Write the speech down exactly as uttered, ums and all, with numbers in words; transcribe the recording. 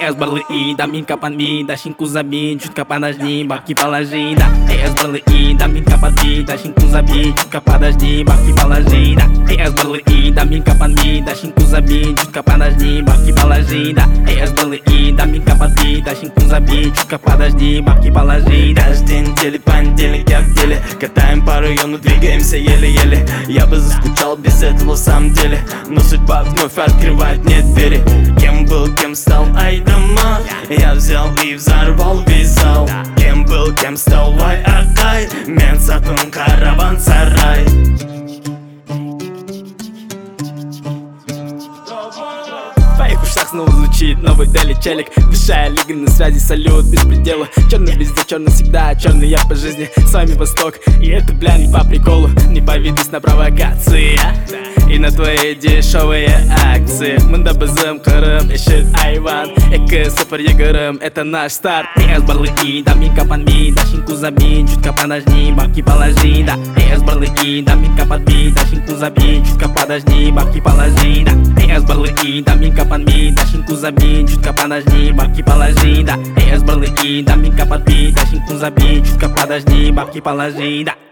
Es berlian, min kapan min, dashin kuzabin, jut kapanas nim, baki palagina. Es berlian, min kapan min, dashin kuzabin, jut kapanas nim, baki palagina. Es berlian, min kapan min, dashin kuzabin, jut kapanas nim, baki palagina. Es berlian, min kapan min, dashin kuzabin, jut kapanas nim, baki palagina. Каждый неделе, понедельник я в деле. Катаем по району, двигаемся еле-еле. Я бы заскучал без этого в самом деле, но судьба вновь открывает мне двери. Кем был, кем стал, ай дома. Я взял и взорвал весь зал. Кем был, кем стал, вай акай. Мен сатун караван-сарай. В твоих ушах снова звучит новый Дели челик. Высшая лига на связи, салют без предела. Черный везде, черный всегда, черный я по жизни. С вами Восток, и это, бля, не по приколу. Не поведись на провокации и на твои дешевые акции. Мында бізім Қырым, ешіт айван. Екі сыфыр егірім, это наш старт. Es berlian, min kapan min, dashin kuzabin, jut kapanas nim, baki palagina. Es berlian, min kapan min, dashin kuzabin, jut kapanas nim, baki palagina. Es berlian, min kapan min, dashin kuzabin, jut kapanas nim, baki palagina. Es berlian, min kapan min, dashin kuzabin, jut kapanas nim, baki palagina.